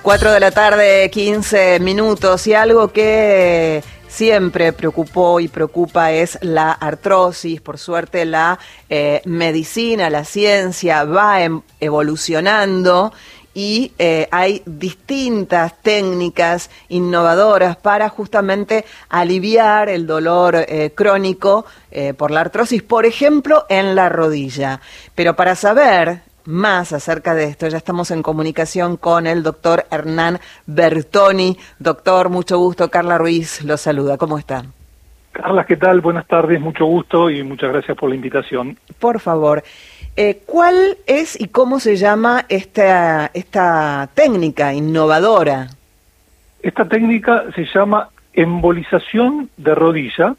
4 de la tarde, 15 minutos, y algo que siempre preocupó y preocupa es la artrosis. Por suerte la medicina, la ciencia va evolucionando y hay distintas técnicas innovadoras para justamente aliviar el dolor crónico por la artrosis, por ejemplo, en la rodilla. Pero para saber más acerca de esto, ya estamos en comunicación con el doctor Hernán Bertoni. Doctor, mucho gusto. Carla Ruiz lo saluda. ¿Cómo está? Carla, ¿qué tal? Buenas tardes, mucho gusto y muchas gracias por la invitación. Por favor, ¿cuál es y cómo se llama esta técnica innovadora? Esta técnica se llama embolización de rodilla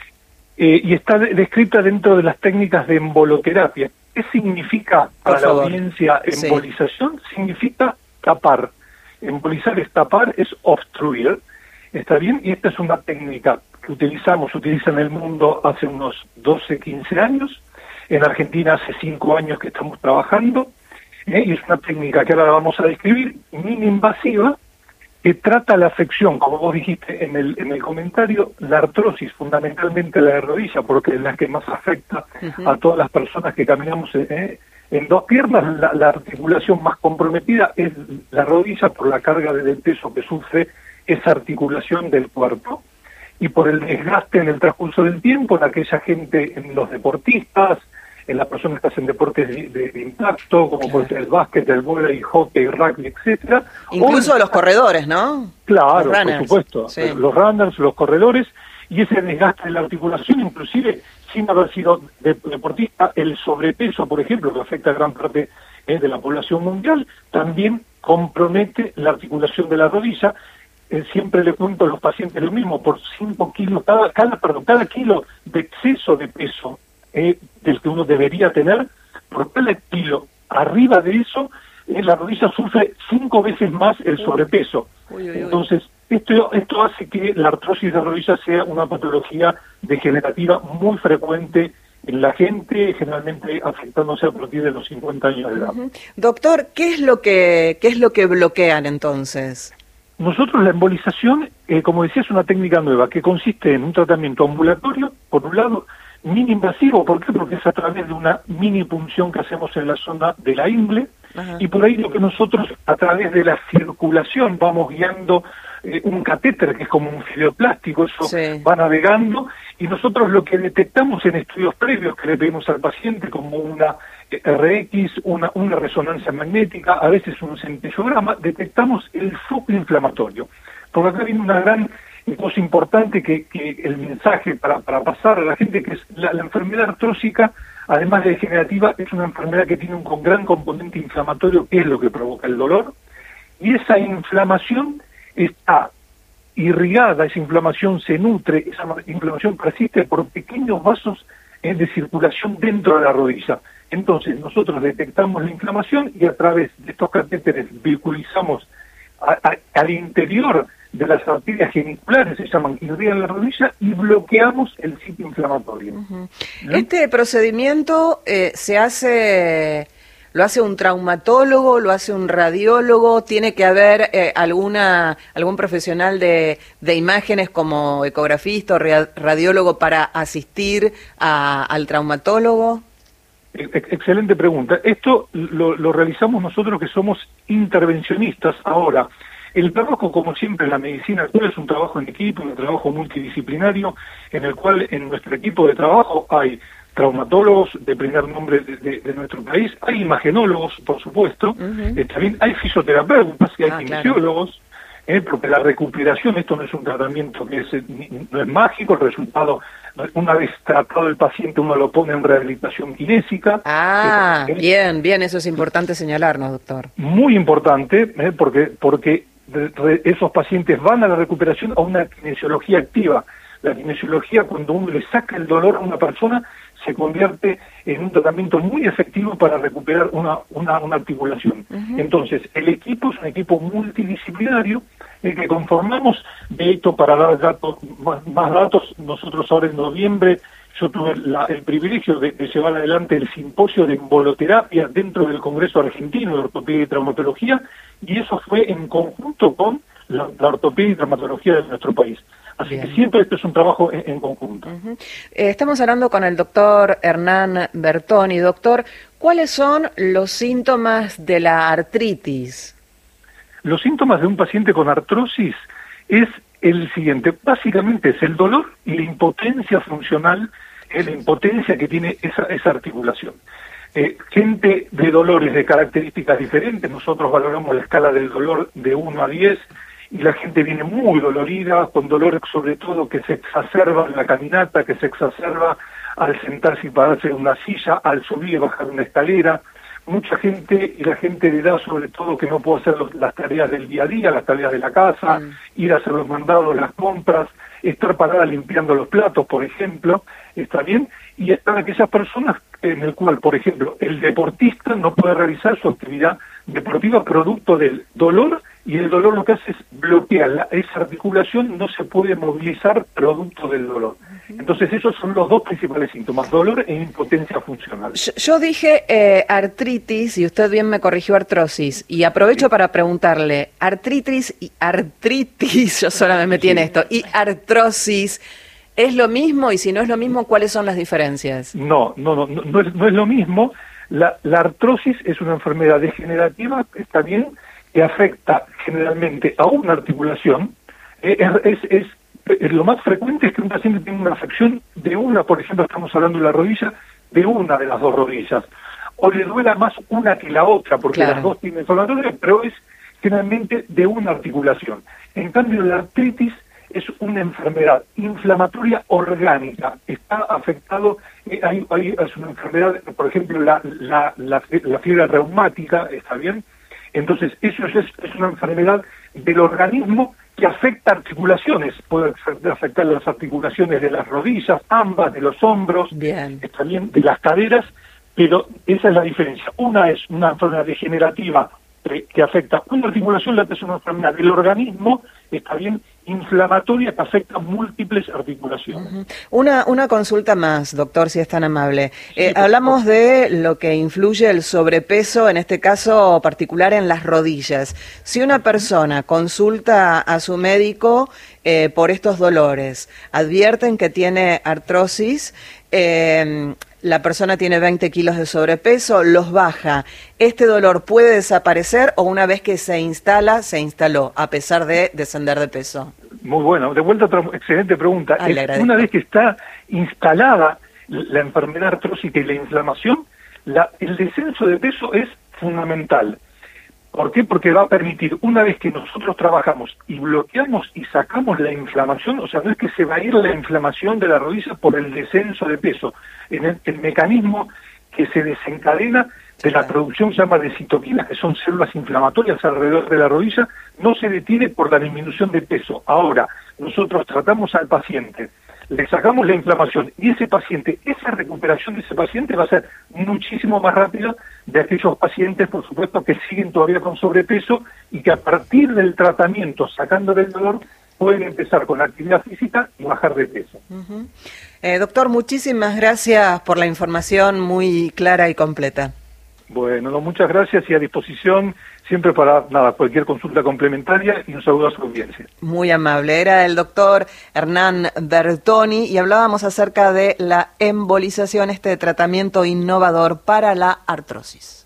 y está descrita dentro de las técnicas de emboloterapia. ¿Qué significa para la audiencia embolización? Sí. Significa tapar. Embolizar es tapar, es obstruir. ¿Está bien? Y esta es una técnica que se utiliza en el mundo hace unos 12, 15 años. En Argentina hace 5 años que estamos trabajando. Y es una técnica que ahora la vamos a describir, mini-invasiva, que trata la afección, como vos dijiste en el comentario, la artrosis, fundamentalmente la de rodilla, porque es la que más afecta a todas las personas que caminamos en dos piernas. La articulación más comprometida es la rodilla por la carga del peso que sufre esa articulación del cuerpo y por el desgaste en el transcurso del tiempo en aquella gente, en los deportistas, en las personas que hacen deportes de impacto, como puede ser el básquet, el vóley, hockey, rugby, etcétera. Incluso los corredores, ¿no? Claro, por supuesto. Sí. Los runners, los corredores, y ese desgaste de la articulación, inclusive sin haber sido deportista, el sobrepeso, por ejemplo, que afecta a gran parte de la población mundial, también compromete la articulación de la rodilla. Siempre le cuento a los pacientes lo mismo: por 5 kilos, cada kilo de exceso de peso del que uno debería tener, por cada kilo arriba de eso, la rodilla sufre 5 veces más el sobrepeso. Entonces, esto hace que la artrosis de rodilla sea una patología degenerativa muy frecuente en la gente, generalmente afectándose a partir de los 50 años de edad. Doctor, ¿qué es lo que bloquean entonces? Nosotros la embolización, como decía, es una técnica nueva que consiste en un tratamiento ambulatorio, por un lado, mini invasivo. ¿Por qué? Porque es a través de una mini punción que hacemos en la zona de la ingle. Ajá. Y por ahí lo que nosotros a través de la circulación vamos guiando un catéter que es como un filo plástico, eso va navegando, y nosotros lo que detectamos en estudios previos que le pedimos al paciente, como una RX, una resonancia magnética, a veces un centellograma, detectamos el foco inflamatorio. Porque acá viene una gran cosa importante que el mensaje para pasar a la gente, que es la enfermedad artrósica, además de degenerativa, es una enfermedad que tiene un gran componente inflamatorio, que es lo que provoca el dolor, y esa inflamación está irrigada, esa inflamación se nutre, esa inflamación persiste por pequeños vasos de circulación dentro de la rodilla. Entonces nosotros detectamos la inflamación y a través de estos catéteres vehiculizamos al interior de las arterias geniculares, se llaman, que irrigan la rodilla, y bloqueamos el sitio inflamatorio. Este procedimiento ¿lo hace un traumatólogo, lo hace un radiólogo? ¿Tiene que haber algún profesional de imágenes como ecografista o radiólogo para asistir al traumatólogo? Excelente pregunta. Esto lo realizamos nosotros, que somos intervencionistas. Ahora, el trabajo, como siempre en la medicina actual, es un trabajo en equipo, un trabajo multidisciplinario, en el cual en nuestro equipo de trabajo hay traumatólogos de primer nombre de nuestro país, hay imagenólogos, por supuesto, también hay fisioterapeutas y hay kinesiólogos, porque la recuperación, esto no es un tratamiento que no es mágico, el resultado, una vez tratado el paciente, uno lo pone en rehabilitación kinésica. Bien, eso es importante señalarnos, doctor. Muy importante, porque esos pacientes van a la recuperación a una kinesiología activa. La kinesiología, cuando uno le saca el dolor a una persona, se convierte en un tratamiento muy efectivo para recuperar una articulación. Entonces, el equipo es un equipo multidisciplinario que conformamos. De hecho, para dar más datos, nosotros ahora en noviembre Yo tuve el privilegio de llevar adelante el simposio de emboloterapia dentro del Congreso Argentino de Ortopedia y Traumatología, y eso fue en conjunto con la ortopedia y traumatología de nuestro país. Así que siempre esto es un trabajo en conjunto. Estamos hablando con el doctor Hernán Bertoni. Doctor, ¿cuáles son los síntomas de la artritis? Los síntomas de un paciente con artrosis es el siguiente. Básicamente es el dolor y la impotencia funcional, la impotencia que tiene esa articulación. Gente de dolores de características diferentes. Nosotros valoramos la escala del dolor de 1 a 10, y la gente viene muy dolorida, con dolor sobre todo que se exacerba en la caminata, que se exacerba al sentarse y pararse en una silla, al subir y bajar una escalera. Mucha gente, y la gente de edad sobre todo, que no puede hacer las tareas del día a día, las tareas de la casa, ir a hacer los mandados, las compras, estar parada limpiando los platos, por ejemplo, está bien, y están aquellas personas en el cual, por ejemplo, el deportista no puede realizar su actividad deportiva producto del dolor, y el dolor lo que hace es bloquear esa articulación, no se puede movilizar producto del dolor. Entonces esos son los dos principales síntomas, dolor e impotencia funcional. Yo dije artritis y usted bien me corrigió artrosis, y aprovecho para preguntarle, artritis, yo sola me metí en esto, y artrosis, ¿es lo mismo? Y si no es lo mismo, ¿cuáles son las diferencias? No es lo mismo. La artrosis es una enfermedad degenerativa, está bien, que afecta generalmente a una articulación. Lo más frecuente es que un paciente tenga una afección de una, por ejemplo, estamos hablando de la rodilla, de una de las dos rodillas, o le duela más una que la otra, porque las dos tienen inflamatorias, pero es generalmente de una articulación. En cambio, la artritis es una enfermedad inflamatoria orgánica, está afectado, es una enfermedad, por ejemplo, la fiebre reumática, ¿está bien? Entonces, eso es una enfermedad del organismo que afecta articulaciones, puede afectar las articulaciones de las rodillas, ambas, de los hombros, está bien, de las caderas, pero esa es la diferencia. Una es una enfermedad degenerativa que afecta una articulación, la otra es una enfermedad del organismo, está bien, inflamatoria que afecta múltiples articulaciones. Una consulta más, doctor, si es tan amable. Hablamos de lo que influye el sobrepeso, en este caso particular en las rodillas. Si una persona consulta a su médico por estos dolores, advierten que tiene artrosis, la persona tiene 20 kilos de sobrepeso, los baja. ¿Este dolor puede desaparecer o una vez que se instaló, a pesar de descender de peso? Muy bueno. De vuelta, otra excelente pregunta. Una vez que está instalada la enfermedad artrósica y la inflamación, el descenso de peso es fundamental. ¿Por qué? Porque va a permitir, una vez que nosotros trabajamos y bloqueamos y sacamos la inflamación, o sea, no es que se va a ir la inflamación de la rodilla por el descenso de peso. En el mecanismo que se desencadena de la producción se llama de citoquinas, que son células inflamatorias alrededor de la rodilla, no se detiene por la disminución de peso. Ahora, nosotros tratamos al paciente, le sacamos la inflamación y ese paciente, esa recuperación de ese paciente va a ser muchísimo más rápida de aquellos pacientes, por supuesto, que siguen todavía con sobrepeso y que a partir del tratamiento, sacándole el dolor, pueden empezar con la actividad física y bajar de peso. Doctor, muchísimas gracias por la información muy clara y completa. Bueno, muchas gracias y a disposición siempre para cualquier consulta complementaria, y un saludo a su audiencia. Muy amable. Era el doctor Hernán Bertoni y hablábamos acerca de la embolización, este tratamiento innovador para la artrosis.